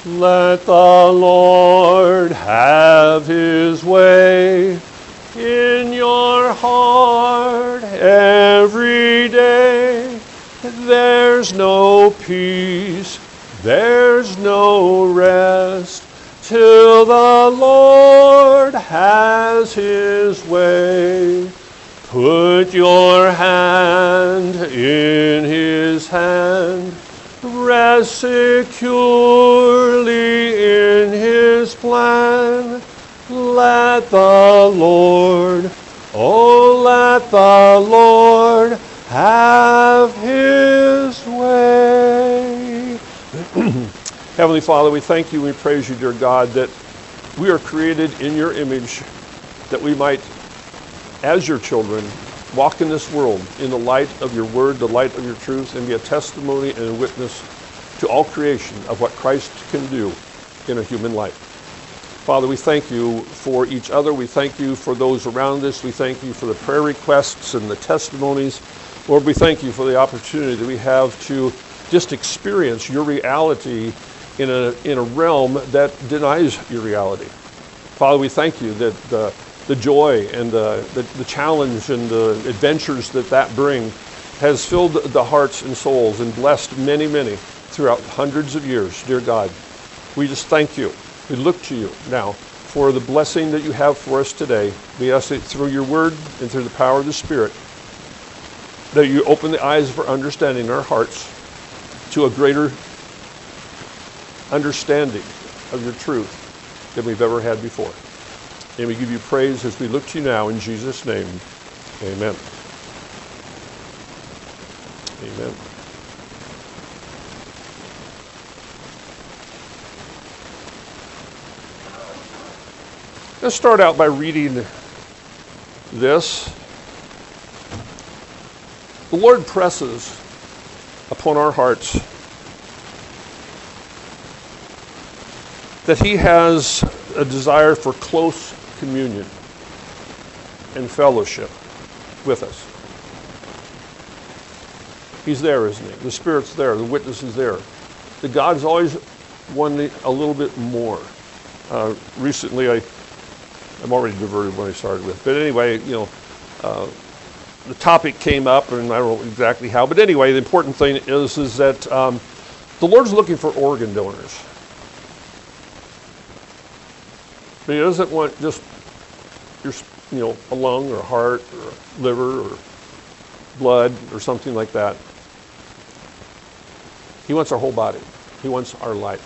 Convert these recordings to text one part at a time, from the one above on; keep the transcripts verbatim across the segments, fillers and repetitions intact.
Let the Lord have his way in your heart every day. There's no peace, there's no rest, till the Lord has his way. Put your hand in his hand, rest securely in his plan. Let the Lord, oh let the Lord have his way. Heavenly Father, we thank you and we praise you, dear God, that we are created in your image, that we might, as your children, walk in this world in the light of your word, the light of your truth, and be a testimony and a witness to all creation of what Christ can do in a human life. Father, we thank you for each other. We thank you for those around us. We thank you for the prayer requests and the testimonies. Lord, we thank you for the opportunity that we have to just experience your reality in a in a realm that denies your reality. Father, we thank you that the, the joy and the, the, the challenge and the adventures that that bring has filled the hearts and souls and blessed many, many throughout hundreds of years. Dear God, we just thank you. We look to you now for the blessing that you have for us today. We ask that through your word and through the power of the Spirit, that you open the eyes of our understanding in our hearts to a greater understanding of your truth than we've ever had before. And we give you praise as we look to you now in Jesus' name. Amen. Amen. Let's start out by reading this. The Lord presses upon our hearts that he has a desire for close communion and fellowship with us. He's there, isn't he? The Spirit's there. The witness is there. The God's always wanting a little bit more. Uh, recently, I, I'm already diverted what I started with. But anyway, you know, uh, the topic came up, and I don't know exactly how. But anyway, the important thing is, is that um, the Lord's looking for organ donors. But he doesn't want just your, you know, a lung or a heart or a liver or blood or something like that. He wants our whole body. He wants our life.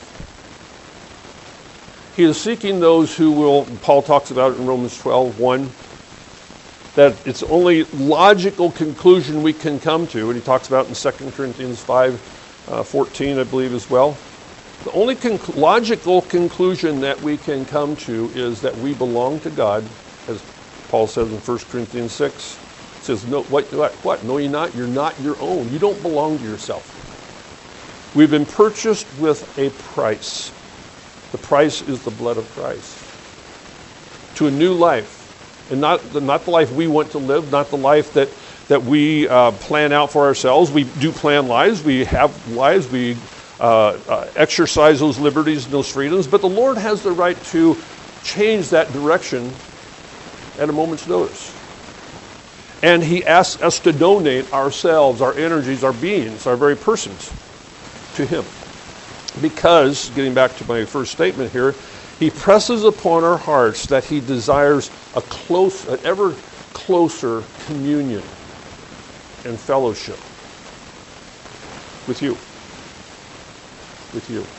He is seeking those who will, Paul talks about it in Romans twelve one, that it's the only logical conclusion we can come to, and he talks about it in Second Corinthians five fourteen, I believe, as well. The only conc- logical conclusion that we can come to is that we belong to God, as Paul says in First Corinthians six. It says, no, what, what, what? No, you're not. You're not your own. You don't belong to yourself. We've been purchased with a price. The price is the blood of Christ. To a new life. And not the, not the life we want to live, not the life that, that we uh, plan out for ourselves. We do plan lives. We have lives. We Uh, uh, exercise those liberties and those freedoms, but the Lord has the right to change that direction at a moment's notice. And he asks us to donate ourselves, our energies, our beings, our very persons to him. Because, getting back to my first statement here, he presses upon our hearts that he desires a close, an ever closer communion and fellowship with you. With you.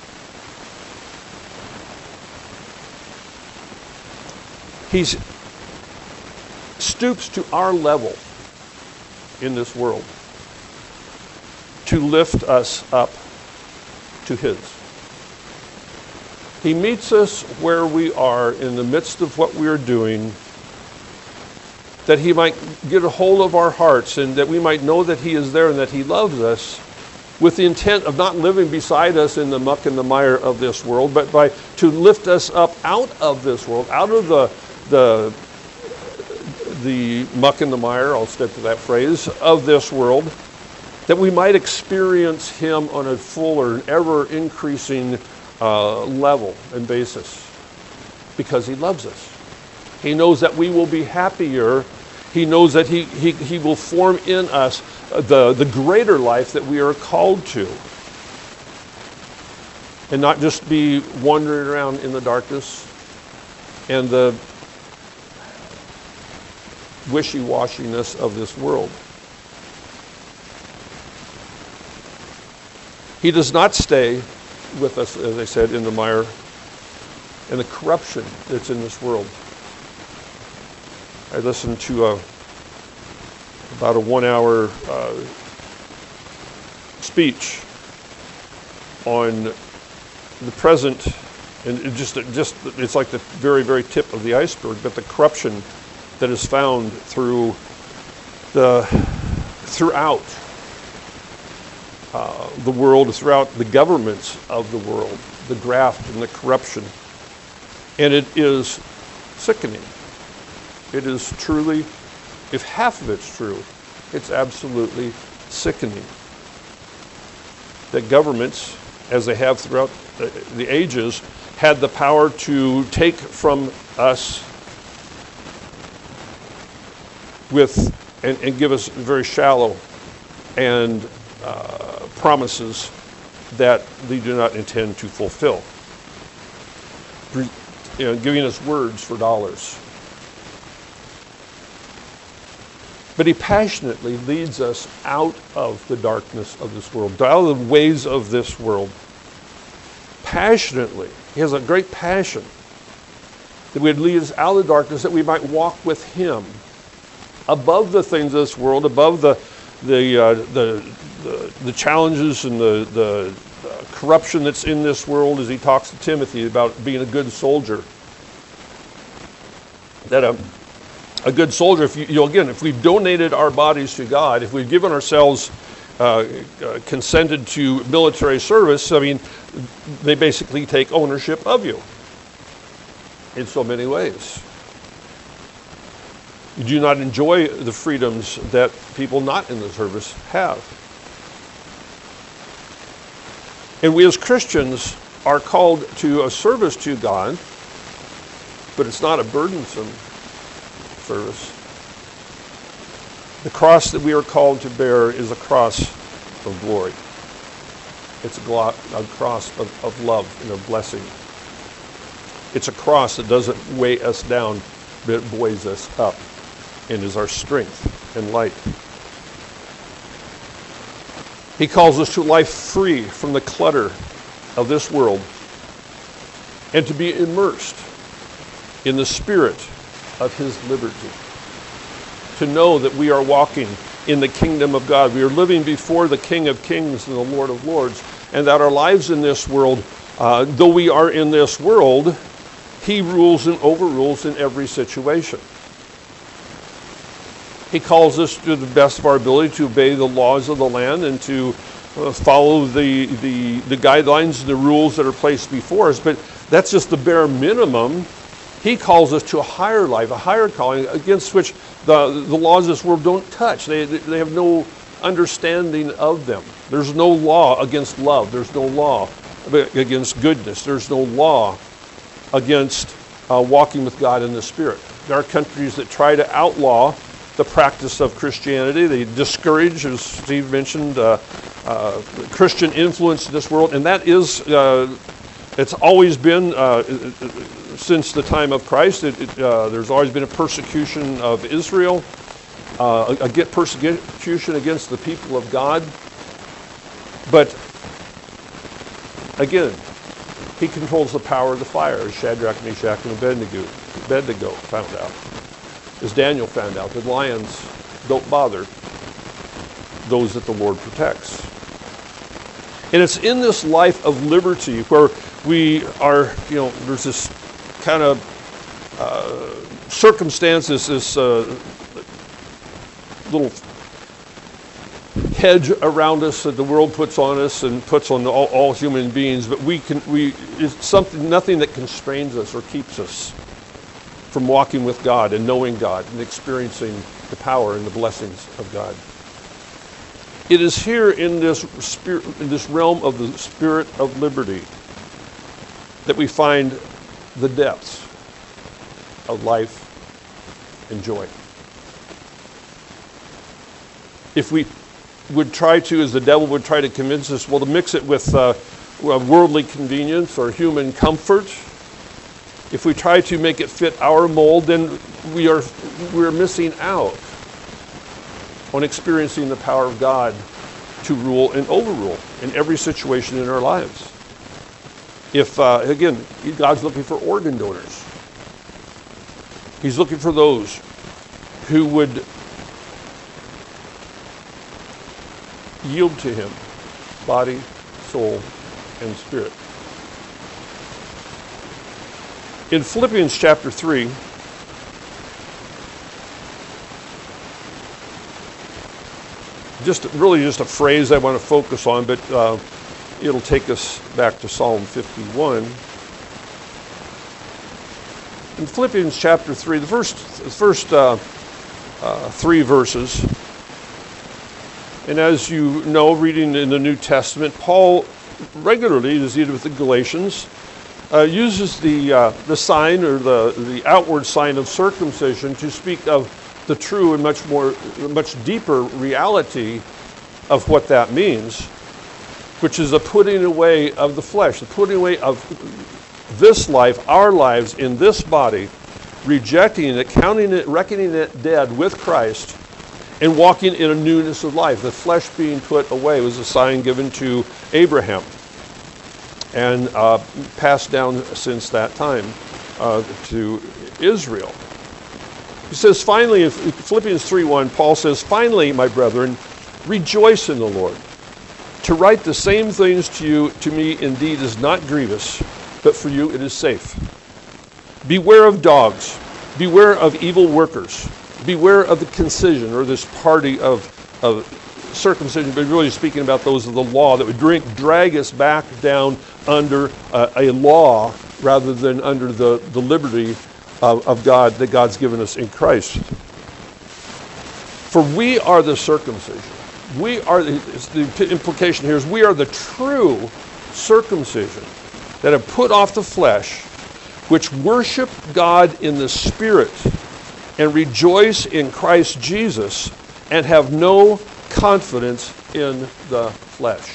He stoops to our level in this world to lift us up to his. He meets us where we are in the midst of what we are doing, that he might get a hold of our hearts and that we might know that he is there and that he loves us, with the intent of not living beside us in the muck and the mire of this world, but by to lift us up out of this world, out of the the the muck and the mire, I'll stick to that phrase, of this world, that we might experience him on a fuller and ever increasing uh, level and basis because he loves us. He knows that we will be happier. He knows that he, he, he will form in us the, the greater life that we are called to. And not just be wandering around in the darkness and the wishy-washiness of this world. He does not stay with us, as I said, in the mire and the corruption that's in this world. I listened to a, about a one-hour uh, speech on the present, and it just, it just it's like the very, very tip of the iceberg, but the corruption that is found through the throughout uh, the world, throughout the governments of the world, the graft and the corruption. And it is sickening. It is truly, if half of it's true, it's absolutely sickening. That governments, as they have throughout the, the ages, had the power to take from us with and, and give us very shallow and uh, promises that they do not intend to fulfill. You know, giving us words for dollars. But he passionately leads us out of the darkness of this world, out of the ways of this world. Passionately. He has a great passion that would lead us out of the darkness, that we might walk with him above the things of this world, above the the uh, the, the the challenges and the the uh, corruption that's in this world, as he talks to Timothy about being a good soldier. That a a good soldier, if you, you know, again, if we've donated our bodies to God, if we've given ourselves uh, uh, consented to military service, I mean, they basically take ownership of you in so many ways. You do not enjoy the freedoms that people not in the service have. And we as Christians are called to a service to God, but it's not a burdensome service. The cross that we are called to bear is a cross of glory. It's a, glo- a cross of, of love and of blessing. It's a cross that doesn't weigh us down, but it buoys us up and is our strength and light. He calls us to life free from the clutter of this world and to be immersed in the spirit of his liberty. To know that we are walking in the kingdom of God. We are living before the King of Kings and the Lord of Lords, and that our lives in this world, uh, though we are in this world, he rules and overrules in every situation. He calls us to the best of our ability to obey the laws of the land and to uh, follow the, the, the guidelines and the rules that are placed before us, but that's just the bare minimum. He calls us to a higher life, a higher calling, against which the, the laws of this world don't touch. They, they have no understanding of them. There's no law against love. There's no law against goodness. There's no law against uh, walking with God in the Spirit. There are countries that try to outlaw the practice of Christianity. They discourage, as Steve mentioned, uh, uh, Christian influence in this world, and that is, uh, it's always been, uh, since the time of Christ, it, it, uh, there's always been a persecution of Israel, uh, a, a persecution against the people of God. But again, he controls the power of the fire, as Shadrach, Meshach, and Abednego, Abednego found out. As Daniel found out, the lions don't bother those that the Lord protects. And it's in this life of liberty where we are, you know, there's this kind of uh, circumstances, this uh, little hedge around us that the world puts on us and puts on all, all human beings, but we can, we, it's something, nothing that constrains us or keeps us from walking with God and knowing God and experiencing the power and the blessings of God. It is here in this spirit, in this realm of the spirit of liberty, that we find the depths of life and joy. If we would try to, as the devil would try to convince us, well, to mix it with uh, worldly convenience or human comfort, if we try to make it fit our mold, then we are we're missing out on experiencing the power of God to rule and overrule in every situation in our lives. If, uh, again, God's looking for organ donors. He's looking for those who would yield to him, body, soul, and spirit. In Philippians chapter three, just really just a phrase I want to focus on, but uh, it'll take us back to Psalm fifty-one. In Philippians chapter three, the first, the first uh, uh, three verses, and as you know, reading in the New Testament, Paul regularly, as he did with the Galatians, uh, uses the uh, the sign or the the outward sign of circumcision to speak of the true and much more, much deeper reality of what that means, which is the putting away of the flesh, the putting away of this life, our lives in this body, rejecting it, counting it, reckoning it dead with Christ, and walking in a newness of life. The flesh being put away was a sign given to Abraham and uh, passed down since that time uh, to Israel. He says, finally, in Philippians three one, Paul says, finally, my brethren, rejoice in the Lord. To write the same things to you, to me, indeed, is not grievous, but for you it is safe. Beware of dogs. Beware of evil workers. Beware of the concision, or this party of, of circumcision, but really speaking about those of the law that would drink, drag us back down under uh, a law rather than under the, the liberty of, of God that God's given us in Christ. For we are the circumcision. We are, the, the implication here is we are the true circumcision that have put off the flesh, which worship God in the Spirit and rejoice in Christ Jesus and have no confidence in the flesh.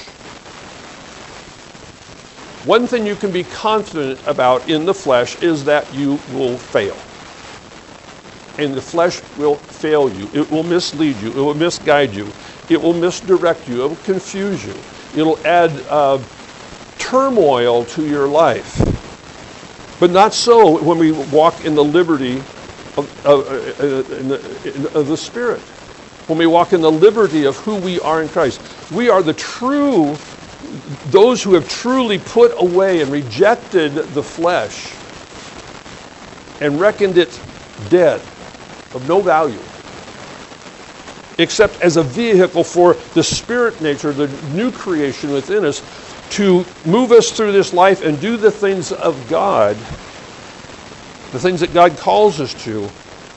One thing you can be confident about in the flesh is that you will fail. And the flesh will fail you. It will mislead you. It will misguide you. It will misdirect you. It will confuse you. It'll add uh, turmoil to your life. But not so when we walk in the liberty of, of, uh, in the, in, of the Spirit. When we walk in the liberty of who we are in Christ. We are the true, those who have truly put away and rejected the flesh and reckoned it dead, of no value, except as a vehicle for the spirit nature, the new creation within us, to move us through this life and do the things of God, the things that God calls us to,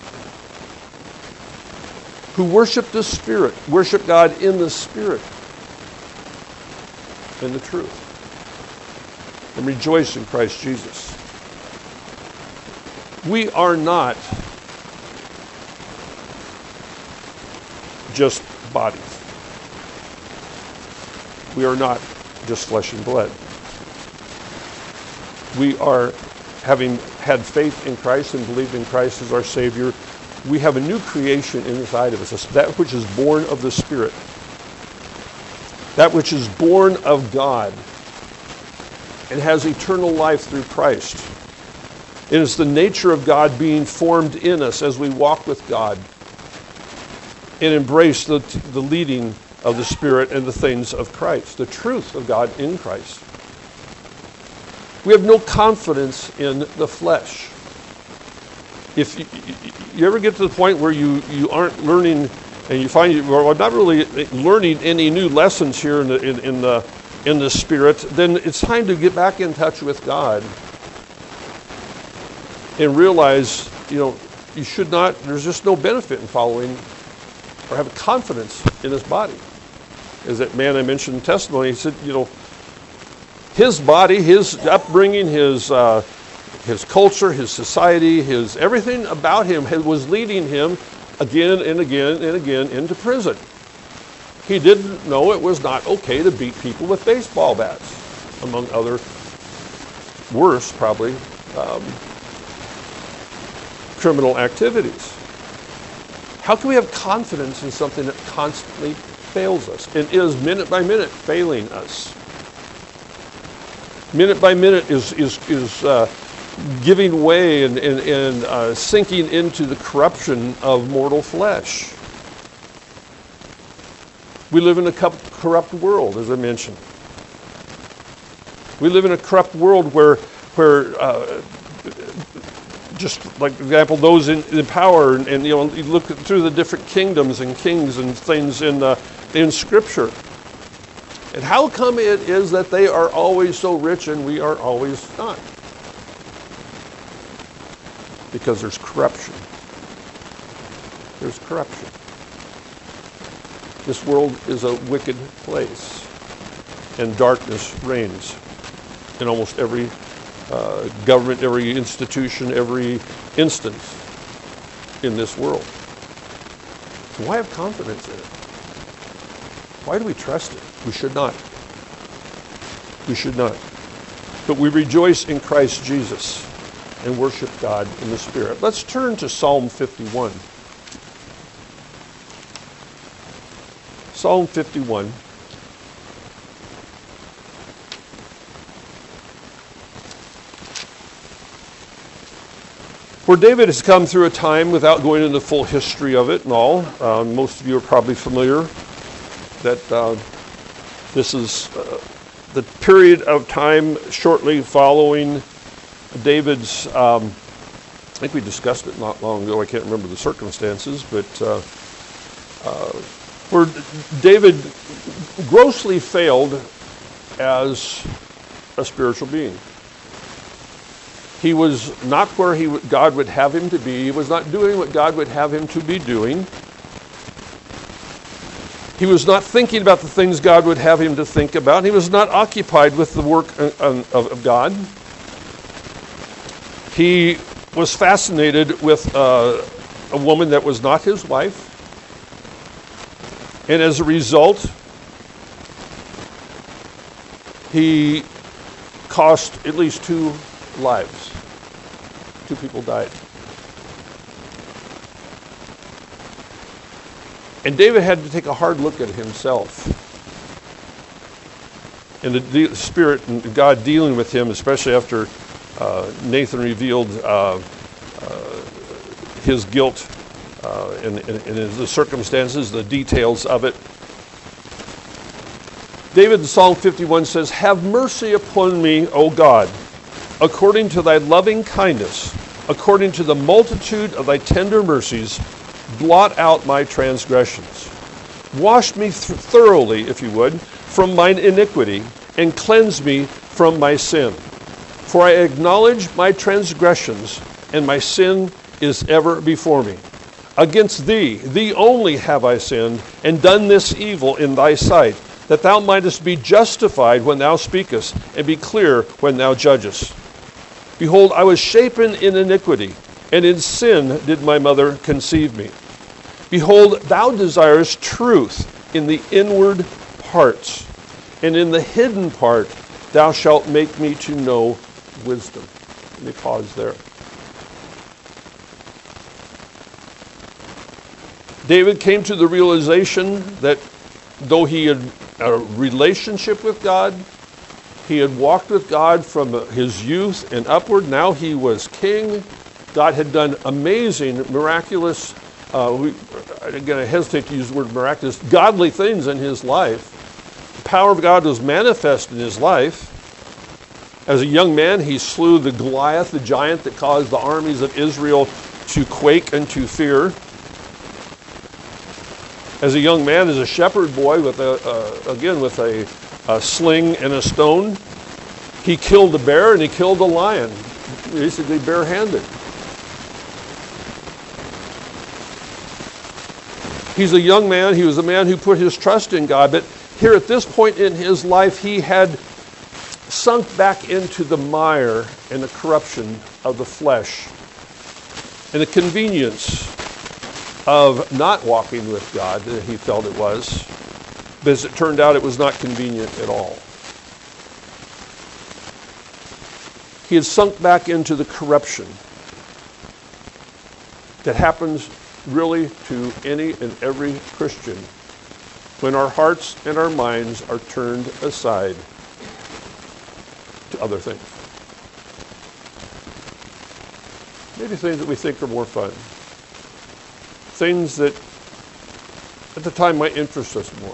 who worship the Spirit, worship God in the Spirit, in the truth, and rejoice in Christ Jesus. We are not just bodies. We are not just flesh and blood. We are, having had faith in Christ and believed in Christ as our Savior, we have a new creation inside of us, that which is born of the Spirit, that which is born of God and has eternal life through Christ. It is the nature of God being formed in us as we walk with God and embrace the, the leading of the Spirit and the things of Christ, the truth of God in Christ. We have no confidence in the flesh. If you, you ever get to the point where you, you aren't learning and you find you are not really learning any new lessons here in the, in, in the in the Spirit, then it's time to get back in touch with God and realize, you know, you should not, there's just no benefit in following or having confidence in this body. As that man I mentioned in testimony, he said, you know, his body, his upbringing, his uh, his culture, his society, his everything about him had, was leading him again and again and again into prison. He didn't know it was not okay to beat people with baseball bats, among other worse, probably, um, criminal activities. How can we have confidence in something that constantly fails us and is minute by minute failing us? Minute by minute is is is uh, giving way and and, and uh, sinking into the corruption of mortal flesh. We live in a corrupt world, as I mentioned. We live in a corrupt world where where uh, just like, for example, those in, in power, and, and you know, you look through the different kingdoms and kings and things in uh, in Scripture. And how come it is that they are always so rich and we are always not? Because there's corruption. There's corruption. This world is a wicked place, and darkness reigns in almost every uh, government, every institution, every instance in this world. So why have confidence in it? Why do we trust it? We should not. We should not. But we rejoice in Christ Jesus and worship God in the Spirit. Let's turn to Psalm fifty-one. Psalm fifty-one. Where David has come through a time, without going into the full history of it and all, uh, most of you are probably familiar that uh, this is uh, the period of time shortly following David's, um, I think we discussed it not long ago, I can't remember the circumstances, but uh, uh, where David grossly failed as a spiritual being. He was not where he, God would have him to be. He was not doing what God would have him to be doing. He was not thinking about the things God would have him to think about. He was not occupied with the work of, of God. He was fascinated with uh, a woman that was not his wife. And as a result, he cost at least two lives. Two people died. And David had to take a hard look at himself. And the de- Spirit and God dealing with him, especially after uh, Nathan revealed uh, uh, his guilt uh, and, and, and the circumstances, the details of it. David in Psalm fifty-one says, "Have mercy upon me, O God, according to thy loving kindness, according to the multitude of thy tender mercies, blot out my transgressions. Wash me th- thoroughly, if you would, from mine iniquity, and cleanse me from my sin. For I acknowledge my transgressions, and my sin is ever before me. Against thee, thee only have I sinned, and done this evil in thy sight, that thou mightest be justified when thou speakest, and be clear when thou judgest. Behold, I was shapen in iniquity, and in sin did my mother conceive me. Behold, thou desirest truth in the inward parts, and in the hidden part thou shalt make me to know wisdom." Let me pause there. David came to the realization that though he had a relationship with God, he had walked with God from his youth and upward. Now he was king. God had done amazing, miraculous, uh, we, again, I hesitate to use the word miraculous, godly things in his life. The power of God was manifest in his life. As a young man, he slew the Goliath, the giant that caused the armies of Israel to quake and to fear. As a young man, as a shepherd boy, with a uh, again with a, a sling and a stone, he killed a bear and he killed a lion, basically barehanded. He's a young man. He was a man who put his trust in God. But here at this point in his life, he had sunk back into the mire and the corruption of the flesh and the convenience of not walking with God that he felt it was. But as it turned out, it was not convenient at all. He had sunk back into the corruption that happens really to any and every Christian when our hearts and our minds are turned aside to other things. Maybe things that we think are more fun. Things that at the time might interest us more.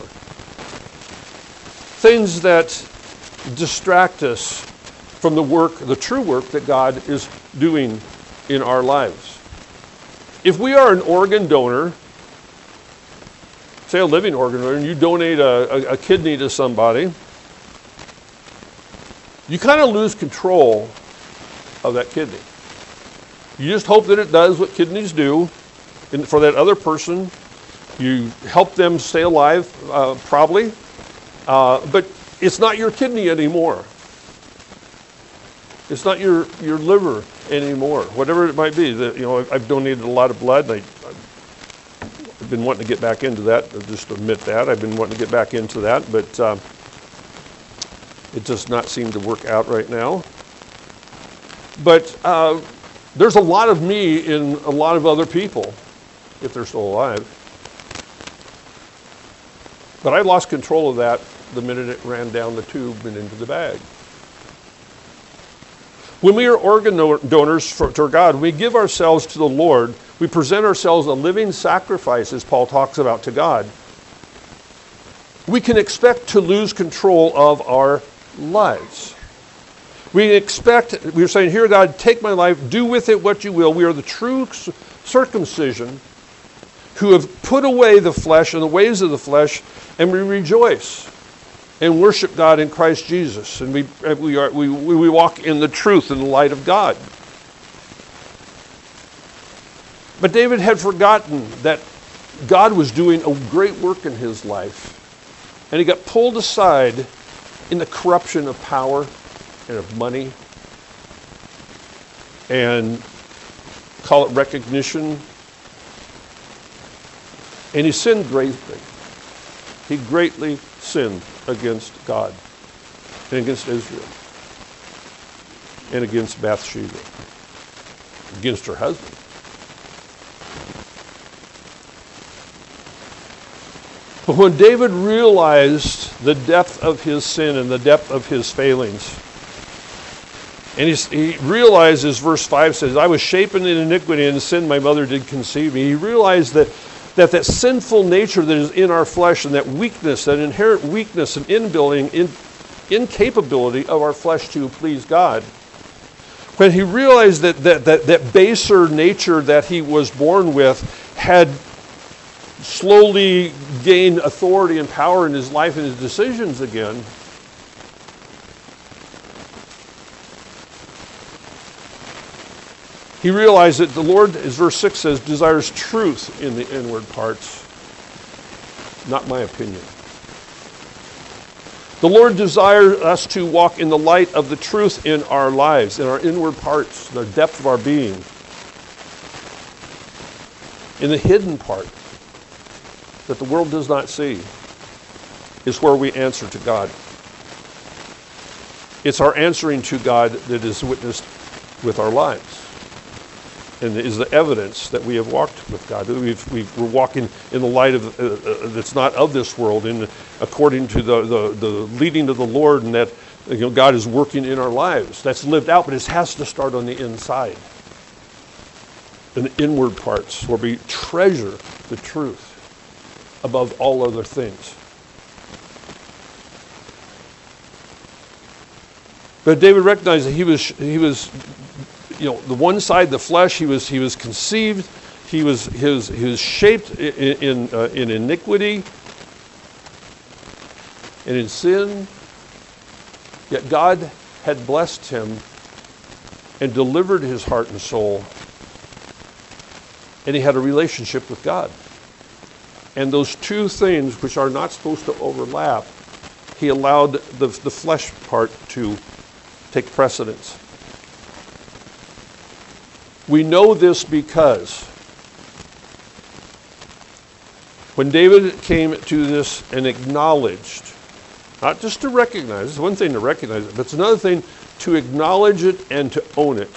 Things that distract us from the work, the true work that God is doing in our lives. If we are an organ donor, say a living organ donor, and you donate a, a, a kidney to somebody, you kind of lose control of that kidney. You just hope that it does what kidneys do, and for that other person, you help them stay alive, uh, probably, uh, but it's not your kidney anymore. It's not your, your liver anymore, whatever it might be. The, you know, I've donated a lot of blood. And I, I've been wanting to get back into that. I'll just admit that. I've been wanting to get back into that, but uh, it does not seem to work out right now. But uh, there's a lot of me in a lot of other people, if they're still alive. But I lost control of that the minute it ran down the tube and into the bag. When we are organ donors for, to God, we give ourselves to the Lord, we present ourselves a living sacrifice, as Paul talks about, to God. We can expect to lose control of our lives. We expect, we're saying, here, God, take my life, do with it what you will. We are the true circumcision who have put away the flesh and the ways of the flesh, and we rejoice and worship God in Christ Jesus. And we we are we we walk in the truth and the light of God. But David had forgotten that God was doing a great work in his life. And he got pulled aside in the corruption of power and of money and call it recognition. And he sinned greatly. He greatly sinned against God and against Israel and against Bathsheba, against her husband. But when David realized the depth of his sin and the depth of his failings, and he, he realized, as verse five says, I was shapen in iniquity, and in sin my mother did conceive me. He realized that that that sinful nature that is in our flesh and that weakness, that inherent weakness and inbuilding, in, incapability of our flesh to please God. When he realized that that, that that baser nature that he was born with had slowly gained authority and power in his life and his decisions again, he realized that the Lord, as verse six says, desires truth in the inward parts, not my opinion. The Lord desires us to walk in the light of the truth in our lives, in our inward parts, the depth of our being. In the hidden part that the world does not see is where we answer to God. It's our answering to God that is witnessed with our lives. And is the evidence that we have walked with God. We've, we've, we're walking in the light of uh, uh, that's not of this world, in according to the, the, the leading of the Lord, and that you know God is working in our lives. That's lived out, but it has to start on the inside, in the inward parts, where we treasure the truth above all other things. But David recognized that he was he was. You know, the one side, the flesh, he was he was conceived, he was he was, he was shaped in in, uh, in iniquity and in sin. Yet God had blessed him and delivered his heart and soul, and he had a relationship with God. And those two things, which are not supposed to overlap, he allowed the, the flesh part to take precedence. We know this because when David came to this and acknowledged, not just to recognize, it's one thing to recognize it, but it's another thing to acknowledge it and to own it.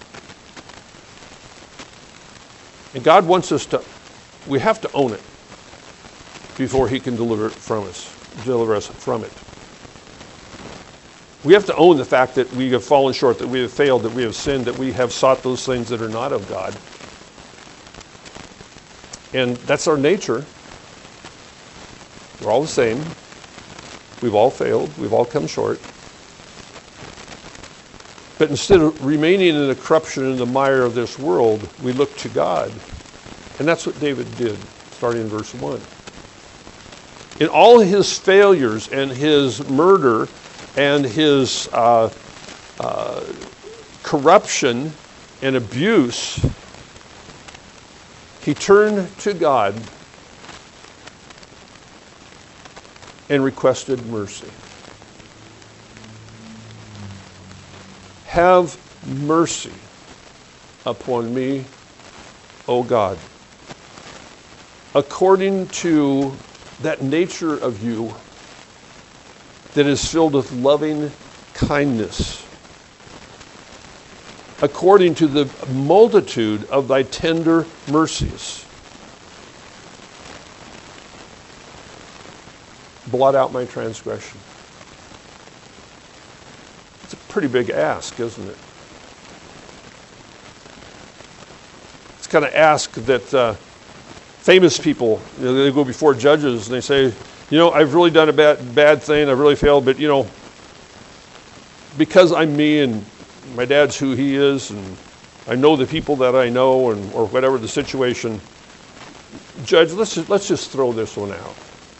And God wants us to, we have to own it before he can deliver it from us, deliver us from it. We have to own the fact that we have fallen short, that we have failed, that we have sinned, that we have sought those things that are not of God. And that's our nature. We're all the same. We've all failed. We've all come short. But instead of remaining in the corruption and the mire of this world, we look to God. And that's what David did, starting in verse one. In all his failures and his murder and his uh, uh, corruption and abuse, he turned to God and requested mercy. Have mercy upon me, O God, according to that nature of you that is filled with loving kindness, according to the multitude of thy tender mercies. Blot out my transgression. It's a pretty big ask, isn't it? It's kind of ask that uh, famous people, you know, they go before judges and they say, you know, I've really done a bad, bad thing, I've really failed, but, you know, because I'm me and my dad's who he is, and I know the people that I know, and or whatever the situation, Judge, let's just, let's just throw this one out.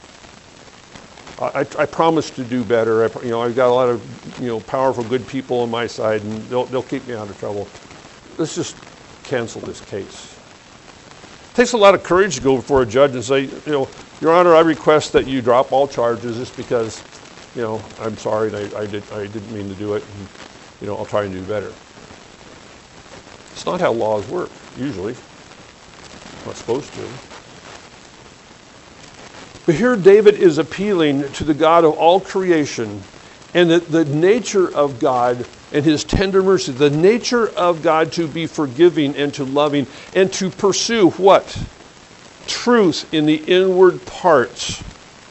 I, I promise to do better. I, you know, I've got a lot of, you know, powerful, good people on my side, and they'll they'll keep me out of trouble. Let's just cancel this case. It takes a lot of courage to go before a judge and say, you know, Your Honor, I request that you drop all charges just because, you know, I'm sorry, and I, I did I didn't mean to do it, and, you know, I'll try and do better. It's not how laws work usually. Not supposed to. But here David is appealing to the God of all creation and the, the nature of God and his tender mercy, the nature of God to be forgiving and to loving and to pursue what? Truth in the inward parts.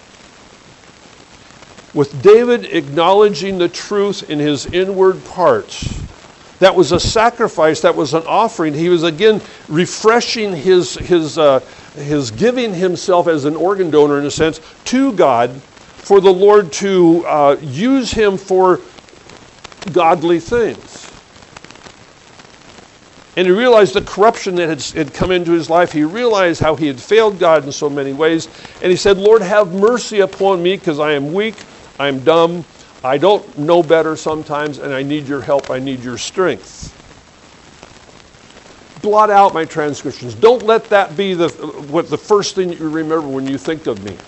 With David acknowledging the truth in his inward parts, that was a sacrifice, that was an offering. He was again refreshing his his uh, his giving himself as an organ donor, in a sense, to God, for the Lord to uh, use him for godly things. And he realized the corruption that had, had come into his life. He realized how he had failed God in so many ways. And he said, Lord, have mercy upon me, because I am weak, I am dumb, I don't know better sometimes, and I need your help, I need your strength. Blot out my transgressions. Don't let that be the what the first thing you remember when you think of me.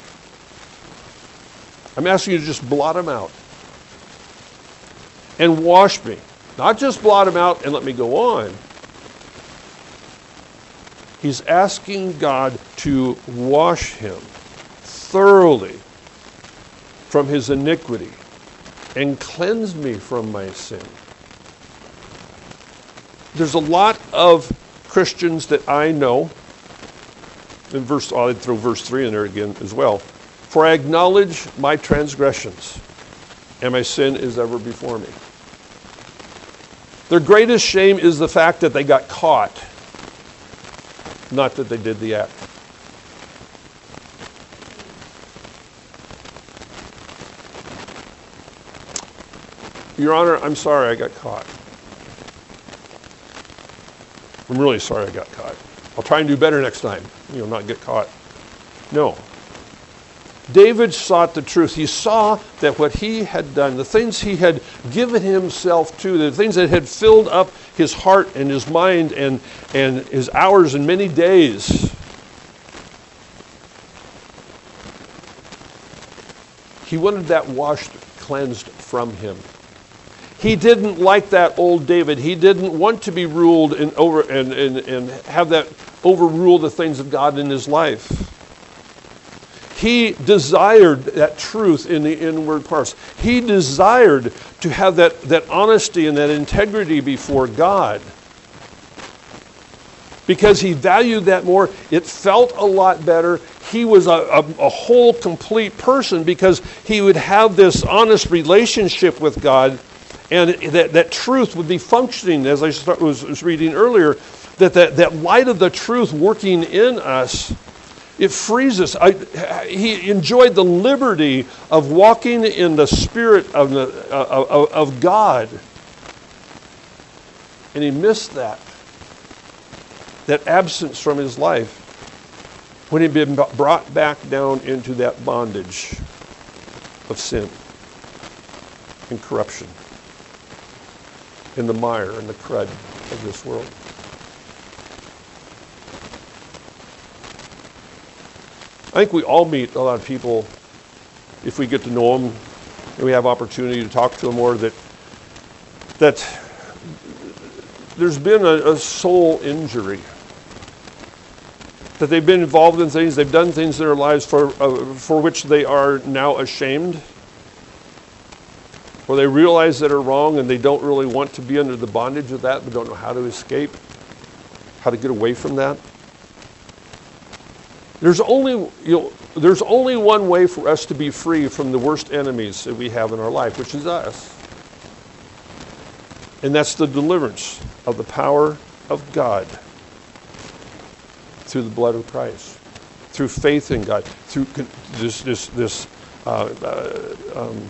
I'm asking you to just blot them out. And wash me. Not just blot them out and let me go on. He's asking God to wash him thoroughly from his iniquity and cleanse me from my sin. There's a lot of Christians that I know, in verse, I'll throw verse three in there again as well. For I acknowledge my transgressions, and my sin is ever before me. Their greatest shame is the fact that they got caught, not that they did the act. Your Honor, I'm sorry I got caught. I'm really sorry I got caught. I'll try and do better next time, you know, not get caught. No. David sought the truth. He saw that what he had done, the things he had given himself to, the things that had filled up his heart and his mind and, and his hours and many days, he He wanted that washed, cleansed from him. He didn't like that old David. He didn't want to be ruled and over and, and, and have that overrule the things of God in his life. He desired that truth in the inward parts. He desired to have that, that honesty and that integrity before God. Because he valued that more. It felt a lot better. He was a, a, a whole, complete person because he would have this honest relationship with God. And that, that truth would be functioning, as I start, was, was reading earlier, that, that that light of the truth working in us, it frees us. I, he enjoyed the liberty of walking in the Spirit of, the, uh, of, of God. And he missed that. That absence from his life when he'd been brought back down into that bondage of sin and corruption, in the mire and the crud of this world. I think we all meet a lot of people, if we get to know them and we have opportunity to talk to them more, that that there's been a, a soul injury. That they've been involved in things, they've done things in their lives for uh, for which they are now ashamed. Or they realize that are wrong and they don't really want to be under the bondage of that, but don't know how to escape, how to get away from that. There's only, you know, there's only one way for us to be free from the worst enemies that we have in our life, which is us. And that's the deliverance of the power of God through the blood of Christ, through faith in God, through this this this uh, uh, um,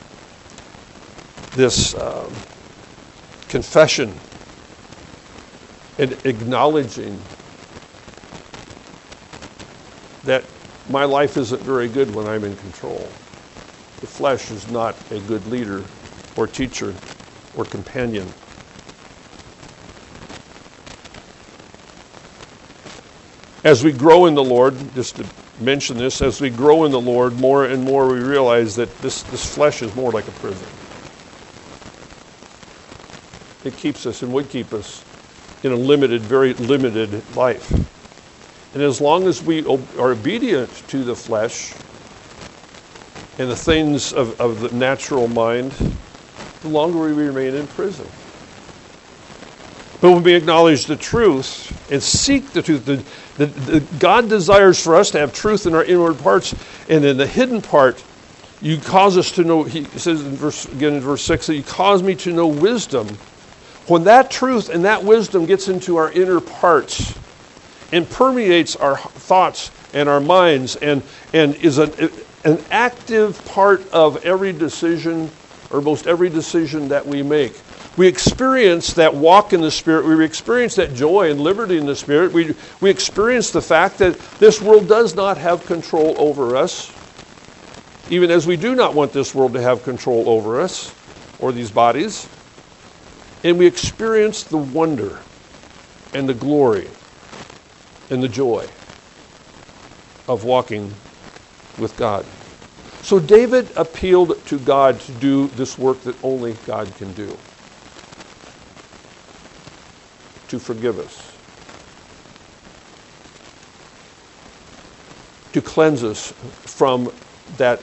this um, confession and acknowledging that my life isn't very good when I'm in control. The flesh is not a good leader or teacher or companion. As we grow in the Lord, just to mention this, as we grow in the Lord, more and more we realize that this, this flesh is more like a prison. It keeps us and would keep us in a limited, very limited life. And as long as we are obedient to the flesh and the things of, of the natural mind, the longer we remain in prison. But when we acknowledge the truth and seek the truth, the, the, the, God desires for us to have truth in our inward parts, and in the hidden part, you cause us to know, he says in verse, again in verse six, that you cause me to know wisdom. When that truth and that wisdom gets into our inner parts and permeates our thoughts and our minds and, and is an, an active part of every decision, or most every decision that we make, we experience that walk in the Spirit. We experience that joy and liberty in the Spirit. We, we experience the fact that this world does not have control over us, even as we do not want this world to have control over us or these bodies. And we experience the wonder and the glory and the joy of walking with God. So David appealed to God to do this work that only God can do. To forgive us. To cleanse us from that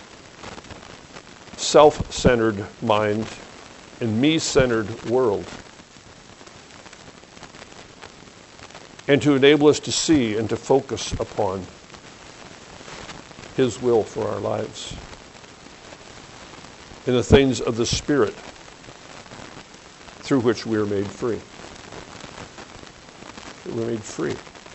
self-centered mind and me-centered world. And to enable us to see and to focus upon His will for our lives. In the things of the Spirit through which we are made free. We're made free.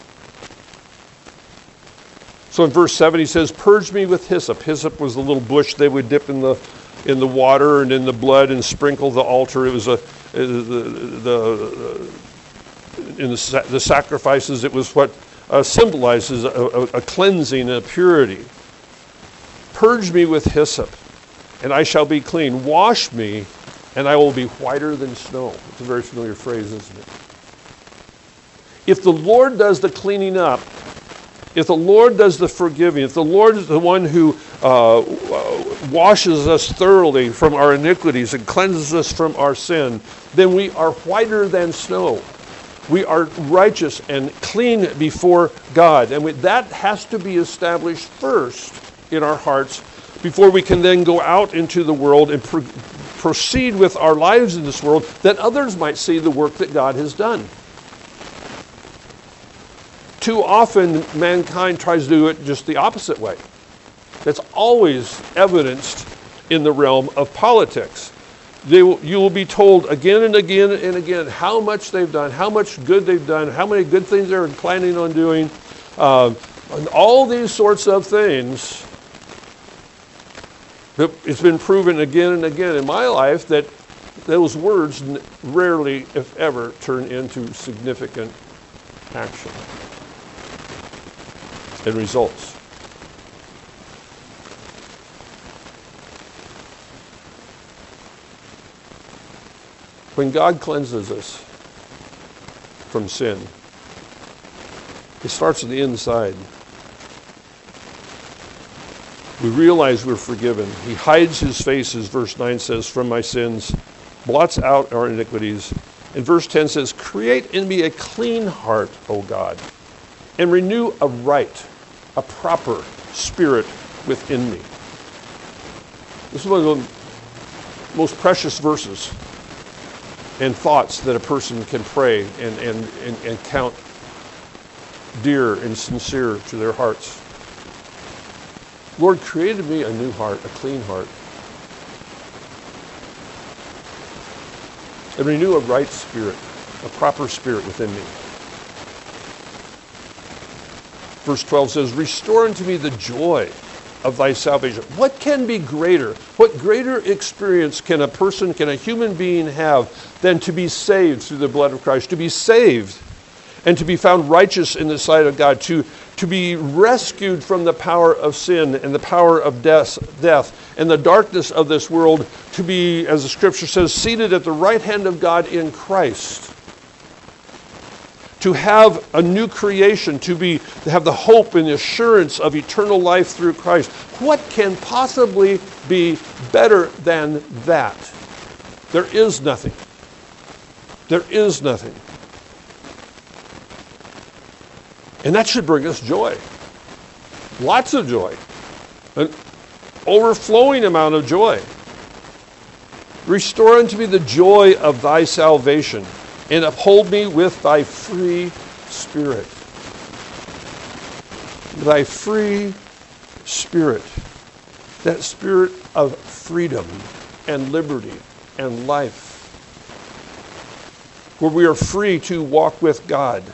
So in verse seven he says, "Purge me with hyssop." Hyssop was the little bush they would dip in the in the water and in the blood and sprinkle the altar. It was a the the in the, the sacrifices. It was what uh, symbolizes a, a, a cleansing and a purity. "Purge me with hyssop, and I shall be clean. Wash me, and I will be whiter than snow." It's a very familiar phrase, isn't it? If the Lord does the cleaning up, If the Lord does the forgiving, if the Lord is the one who uh, washes us thoroughly from our iniquities and cleanses us from our sin, then we are whiter than snow. We are righteous and clean before God. And we, that has to be established first in our hearts before we can then go out into the world and pro- proceed with our lives in this world, that others might see the work that God has done. Too often, mankind tries to do it just the opposite way. That's always evidenced in the realm of politics. They will, you will be told again and again and again how much they've done, how much good they've done, how many good things they're planning on doing, uh, and all these sorts of things. It's been proven again and again in my life that those words rarely, if ever, turn into significant action and results. When God cleanses us from sin, it starts on the inside. We realize we're forgiven. He hides his face, as verse nine says, from my sins, blots out our iniquities. And verse ten says, create in me a clean heart, O God, and renew a right, a proper spirit within me. This is one of the most precious verses and thoughts that a person can pray and, and, and, and count dear and sincere to their hearts. Lord, created me a new heart, a clean heart, and renew a right spirit, a proper spirit within me. Verse twelve says, restore unto me the joy of thy salvation. What can be greater? What greater experience can a person, can a human being have than to be saved through the blood of Christ, to be saved and to be found righteous in the sight of God, to, to be rescued from the power of sin and the power of death, death and the darkness of this world, to be, as the scripture says, seated at the right hand of God in Christ. To have a new creation, to be to have the hope and the assurance of eternal life through Christ. What can possibly be better than that? There is nothing. There is nothing. And that should bring us joy. Lots of joy. An overflowing amount of joy. Restore unto me the joy of thy salvation, and uphold me with thy free spirit. Thy free spirit. That spirit of freedom and liberty and life. Where we are free to walk with God.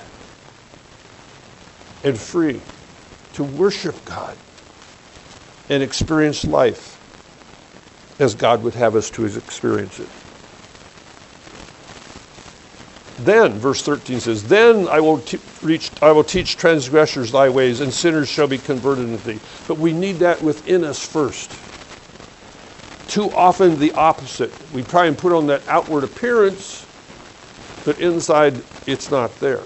And free to worship God. And experience life as God would have us to experience it. Then, verse thirteen says, then I will, te- reach, I will teach transgressors thy ways, and sinners shall be converted unto thee. But we need that within us first. Too often the opposite. We try and put on that outward appearance, but inside it's not there.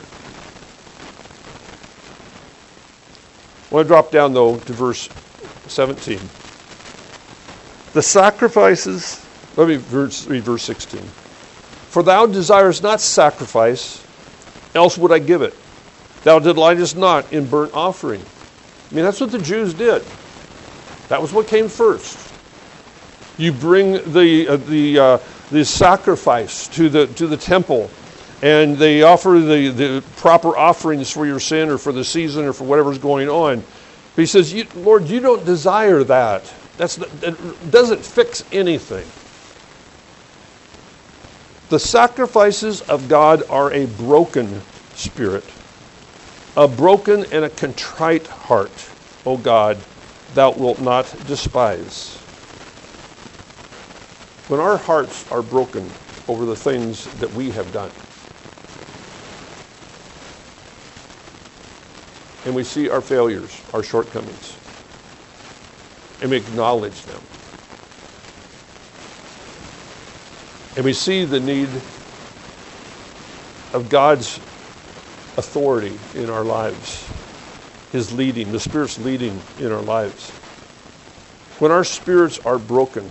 I want to drop down, though, to verse seventeen. The sacrifices, let me read verse sixteen. For thou desirest not sacrifice, else would I give it. Thou delightest not in burnt offering. I mean, that's what the Jews did. That was what came first. You bring the uh, the uh, the sacrifice to the to the temple, and they offer the, the proper offerings for your sin or for the season or for whatever's going on. But he says, you, Lord, you don't desire that. That's that doesn't fix anything. The sacrifices of God are a broken spirit, a broken and a contrite heart, O God, thou wilt not despise. When our hearts are broken over the things that we have done, and we see our failures, our shortcomings, and we acknowledge them, and we see the need of God's authority in our lives, His leading, the Spirit's leading in our lives. When our spirits are broken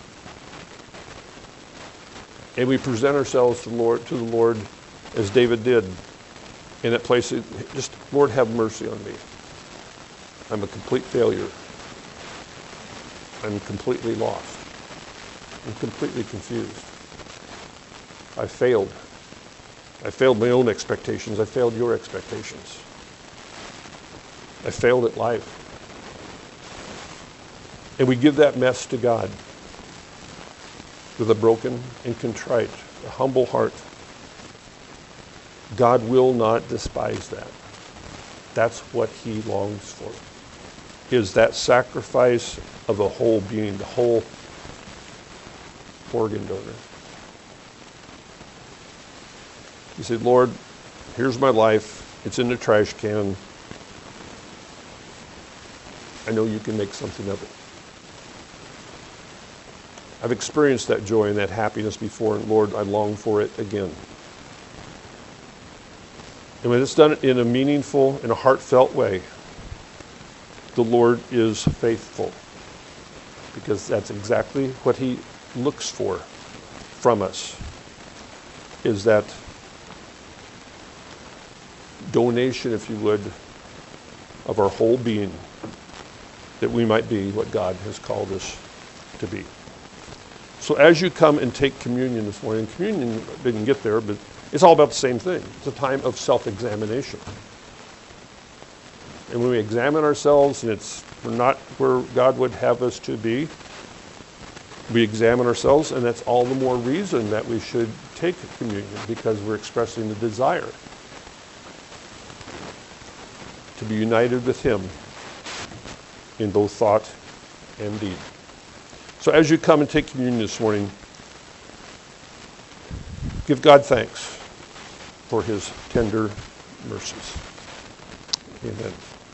and we present ourselves to the Lord, to the Lord as David did in that place, just, Lord, have mercy on me. I'm a complete failure. I'm completely lost. I'm completely confused. I failed. I failed my own expectations. I failed your expectations. I failed at life. And we give that mess to God with a broken and contrite, a humble heart. God will not despise that. That's what he longs for, is that sacrifice of a whole being, the whole organ donor. He said, Lord, here's my life. It's in the trash can. I know you can make something of it. I've experienced that joy and that happiness before, and Lord, I long for it again. And when it's done in a meaningful and a heartfelt way, the Lord is faithful, because that's exactly what he looks for from us, is that donation, if you would, of our whole being, that we might be what God has called us to be. So as you come and take communion this morning, communion didn't get there, but it's all about the same thing. It's a time of self-examination. And when we examine ourselves and it's we're not where God would have us to be, we examine ourselves, and that's all the more reason that we should take communion, because we're expressing the desire to be united with him in both thought and deed. So as you come and take communion this morning, give God thanks for his tender mercies. Amen.